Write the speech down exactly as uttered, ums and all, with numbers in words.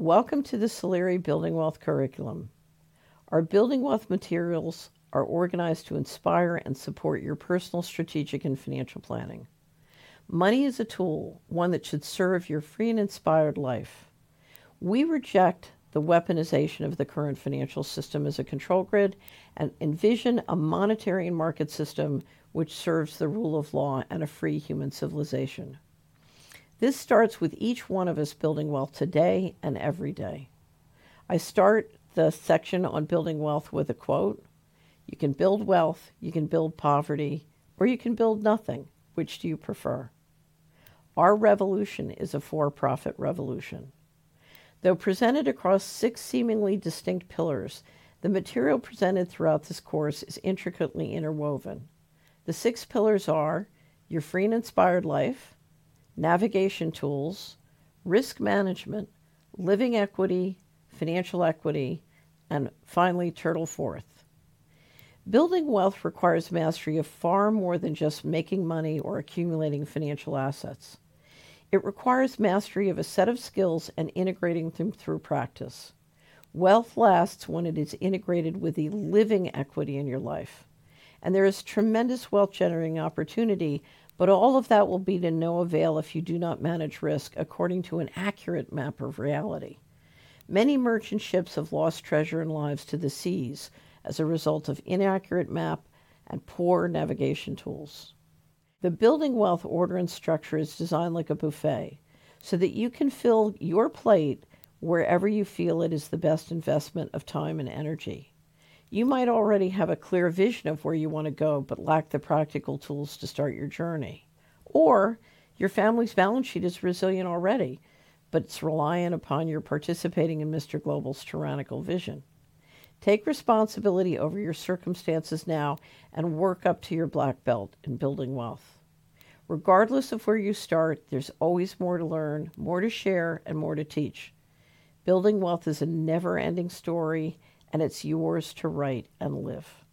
Welcome to the Solari Building Wealth curriculum. Our Building Wealth materials are organized to inspire and support your personal strategic and financial planning. Money is a tool, one that should serve your free and inspired life. We reject the weaponization of the current financial system as a control grid and envision a monetary and market system which serves the rule of law and a free human civilization. This starts with each one of us building wealth today and every day. I start the section on building wealth with a quote: "You can build wealth, you can build poverty, or you can build nothing. Which do you prefer?" Our revolution is a for-profit revolution. Though presented across six seemingly distinct pillars, the material presented throughout this course is intricately interwoven. The six pillars are your free and inspired life, navigation tools, risk management, living equity, financial equity, and finally, Turtle Forth. Building wealth requires mastery of far more than just making money or accumulating financial assets. It requires mastery of a set of skills and integrating them through practice. Wealth lasts when it is integrated with the living equity in your life. And there is tremendous wealth-generating opportunity, but all of that will be to no avail if you do not manage risk according to an accurate map of reality. Many merchant ships have lost treasure and lives to the seas as a result of inaccurate map and poor navigation tools. The Building Wealth order and structure is designed like a buffet so that you can fill your plate wherever you feel it is the best investment of time and energy. You might already have a clear vision of where you want to go, but lack the practical tools to start your journey. Or your family's balance sheet is resilient already, but it's reliant upon your participating in Mister Global's tyrannical vision. Take responsibility over your circumstances now and work up to your black belt in building wealth. Regardless of where you start, there's always more to learn, more to share, and more to teach. Building wealth is a never-ending story, and it's yours to write and live.